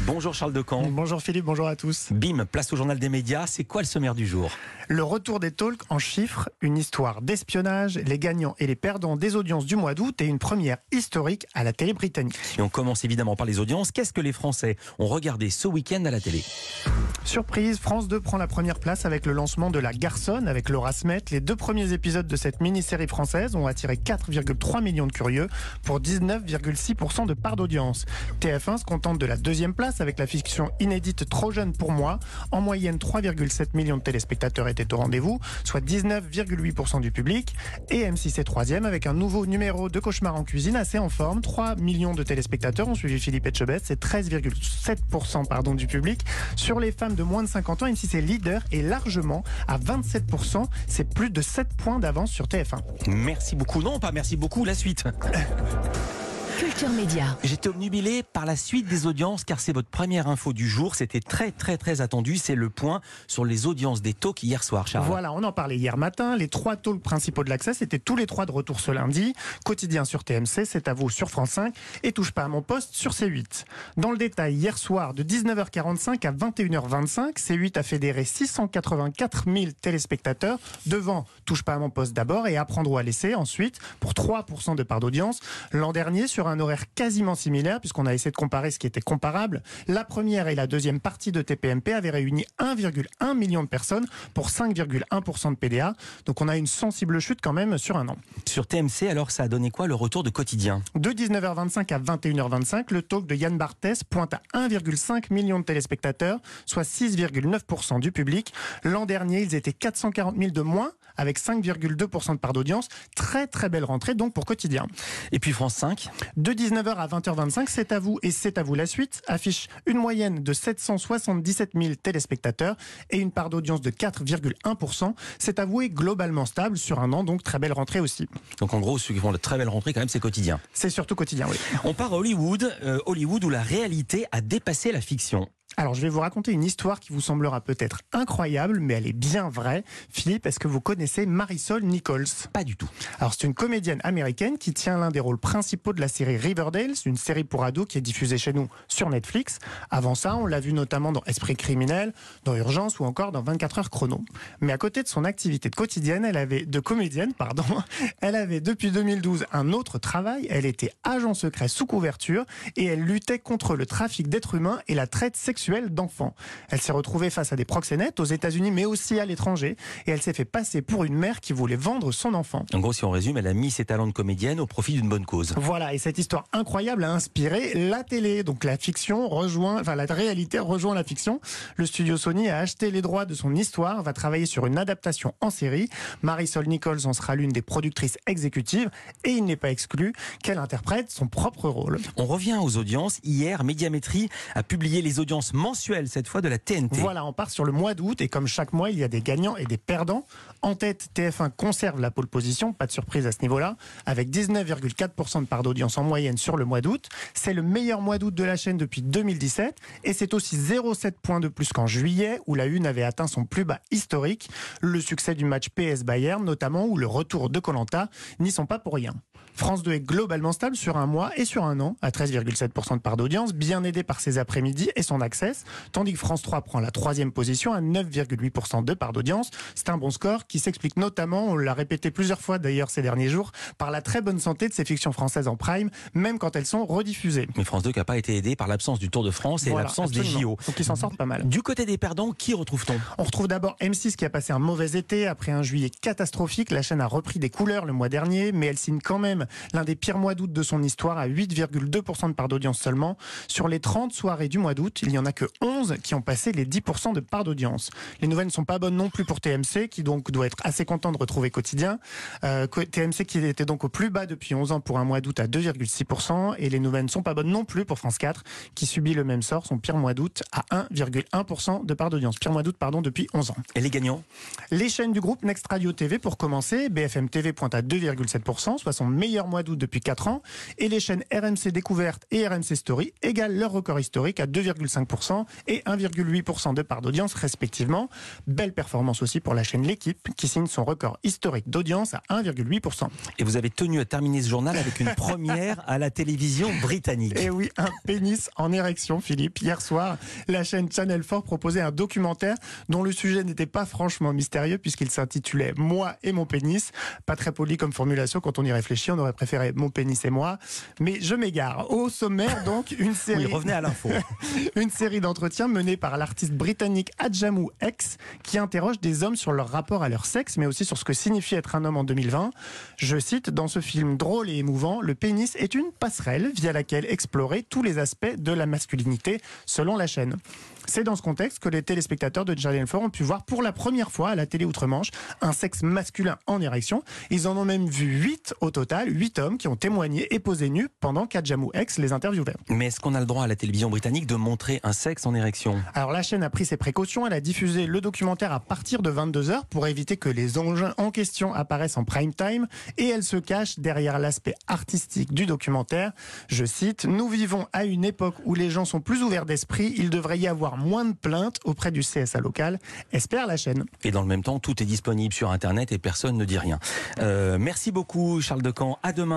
Bonjour Charles Decamp. Bonjour Philippe, bonjour à tous. Bim, place au journal des médias. C'est quoi le sommaire du jour? Le retour des talks en chiffres, une histoire d'espionnage, les gagnants et les perdants des audiences du mois d'août et une première historique à la télé britannique. Et on commence évidemment par les audiences. Qu'est-ce que les Français ont regardé ce week-end à la télé? Surprise, France 2 prend la première place avec le lancement de La Garçonne avec Laura Smet. Les 2 premiers épisodes de cette mini-série française ont attiré 4,3 millions de curieux pour 19,6% de part d'audience. TF1 se contente de la 2e place avec la fiction inédite Trop jeune pour moi. En moyenne, 3,7 millions de téléspectateurs étaient au rendez-vous, soit 19,8% du public. Et M6 est 3e avec un nouveau numéro de Cauchemar en cuisine assez en forme. 3 millions de téléspectateurs ont suivi Philippe Etchebest, c'est 13,7% du public. Sur les femmes de moins de 50 ans, M6 est leader et largement à 27%. C'est plus de 7 points d'avance sur TF1. Merci beaucoup. Non, pas merci beaucoup. La suite. Culture Média. J'étais obnubilé par la suite des audiences car c'est votre première info du jour. C'était très attendu. C'est le point sur les audiences des talks hier soir, Charles. Voilà, on en parlait hier matin. Les 3 talks principaux de l'Access étaient tous les 3 de retour ce lundi. Quotidien sur TMC, C'est à vous sur France 5 et Touche pas à mon poste sur C8. Dans le détail, hier soir, de 19h45 à 21h25, C8 a fédéré 684 000 téléspectateurs devant Touche pas à mon poste d'abord et Apprendre ou à laisser ensuite pour 3% de part d'audience. L'an dernier, sur un horaire quasiment similaire, puisqu'on a essayé de comparer ce qui était comparable, la première et la deuxième partie de TPMP avaient réuni 1,1 million de personnes pour 5,1% de PDA. Donc on a une sensible chute quand même sur un an. Sur TMC, alors ça a donné quoi le retour de Quotidien? De 19h25 à 21h25, le talk de Yann Barthès pointe à 1,5 million de téléspectateurs, soit 6,9% du public. L'an dernier, ils étaient 440 000 de moins, avec 5,2% de part d'audience. Très belle rentrée donc pour Quotidien. Et puis France 5? De 19h à 20h25, C'est à vous et C'est à vous la suite affiche une moyenne de 777 000 téléspectateurs et une part d'audience de 4,1%. C'est à vous est globalement stable sur un an, donc très belle rentrée aussi. Donc en gros, ceux qui font de très belles rentrées, quand même, c'est Quotidien. C'est surtout Quotidien, oui. On part à Hollywood, Hollywood où la réalité a dépassé la fiction. Alors, je vais vous raconter une histoire qui vous semblera peut-être incroyable, mais elle est bien vraie. Philippe, est-ce que vous connaissez Marisol Nichols? Pas du tout. Alors, c'est une comédienne américaine qui tient l'un des rôles principaux de la série Riverdale. C'est une série pour ados qui est diffusée chez nous sur Netflix. Avant ça, on l'a vue notamment dans Esprit criminel, dans Urgence ou encore dans 24 heures chrono. Mais à côté de son activité de comédienne, elle avait depuis 2012 un autre travail. Elle était agent secret sous couverture et elle luttait contre le trafic d'êtres humains et la traite sexuelle d'enfants. Elle s'est retrouvée face à des proxénètes aux États-Unis mais aussi à l'étranger et elle s'est fait passer pour une mère qui voulait vendre son enfant. En gros, si on résume, elle a mis ses talents de comédienne au profit d'une bonne cause. Voilà, et cette histoire incroyable a inspiré la télé. Donc la réalité rejoint la fiction. Le studio Sony a acheté les droits de son histoire, va travailler sur une adaptation en série. Marisol Nichols en sera l'une des productrices exécutives et il n'est pas exclu qu'elle interprète son propre rôle. On revient aux audiences. Hier, Médiamétrie a publié les audiences mensuelles, cette fois de la TNT. Voilà, on part sur le mois d'août et comme chaque mois, il y a des gagnants et des perdants. En tête, TF1 conserve la pole position, pas de surprise à ce niveau-là, avec 19,4% de part d'audience en moyenne sur le mois d'août. C'est le meilleur mois d'août de la chaîne depuis 2017 et c'est aussi 0,7 points de plus qu'en juillet où la une avait atteint son plus bas historique. Le succès du match PS Bayern notamment ou le retour de Koh-Lanta n'y sont pas pour rien. France 2 est globalement stable sur un mois et sur un an, à 13,7% de part d'audience, bien aidé par ses après-midi et son Access, tandis que France 3 prend la 3e position à 9,8% de part d'audience. C'est un bon score qui s'explique notamment, on l'a répété plusieurs fois d'ailleurs ces derniers jours, par la très bonne santé de ces fictions françaises en prime, même quand elles sont rediffusées. Mais France 2 qui n'a pas été aidé par l'absence du Tour de France et l'absence des JO. Donc ils s'en sortent pas mal. Du côté des perdants, qui retrouve-t-on? On retrouve d'abord M6 qui a passé un mauvais été après un juillet catastrophique. La chaîne a repris des couleurs le mois dernier, mais elle signe quand même l'un des pires mois d'août de son histoire à 8,2% de part d'audience seulement. Sur les 30 soirées du mois d'août, il n'y en a que 11 qui ont passé les 10% de part d'audience. Les nouvelles ne sont pas bonnes non plus pour TMC, qui donc doit être assez content de retrouver Quotidien. TMC qui était donc au plus bas depuis 11 ans pour un mois d'août à 2,6%. Et les nouvelles ne sont pas bonnes non plus pour France 4, qui subit le même sort, son pire mois d'août à 1,1% de part d'audience. Pire mois d'août, depuis 11 ans. Et les gagnants? Les chaînes du groupe Next Radio TV pour commencer. BFM TV pointe à 2,7%, soit son meilleur meilleur mois d'août depuis 4 ans. Et les chaînes RMC Découverte et RMC Story égalent leur record historique à 2,5% et 1,8% de part d'audience respectivement. Belle performance aussi pour la chaîne L'Équipe qui signe son record historique d'audience à 1,8%. Et vous avez tenu à terminer ce journal avec une première à la télévision britannique. Et oui, un pénis en érection, Philippe. Hier soir, la chaîne Channel 4 proposait un documentaire dont le sujet n'était pas franchement mystérieux puisqu'il s'intitulait « Moi et mon pénis ». Pas très poli comme formulation, quand on y réfléchit, on aurait préféré « Mon pénis et moi ». Mais je m'égare. Au sommaire, donc, une série... Oui, revenez à l'info. Une série d'entretiens menée par l'artiste britannique Adjamu X qui interroge des hommes sur leur rapport à leur sexe, mais aussi sur ce que signifie être un homme en 2020. Je cite, dans ce film drôle et émouvant, le pénis est une passerelle via laquelle explorer tous les aspects de la masculinité, selon la chaîne. C'est dans ce contexte que les téléspectateurs de Channel 4 ont pu voir pour la première fois à la télé outre-Manche un sexe masculin en érection. Ils en ont même vu 8 au total, 8 hommes qui ont témoigné et posé nus pendant qu'Adjamu X les interviewait. Mais est-ce qu'on a le droit à la télévision britannique de montrer un sexe en érection ? Alors la chaîne a pris ses précautions, elle a diffusé le documentaire à partir de 22h pour éviter que les engins en question apparaissent en prime time et elle se cache derrière l'aspect artistique du documentaire. Je cite, « Nous vivons à une époque où les gens sont plus ouverts d'esprit, il devrait y avoir moins de plaintes auprès du CSA local, espère la chaîne. » Et dans le même temps, tout est disponible sur Internet et personne ne dit rien. Merci beaucoup Charles Decamp, à demain.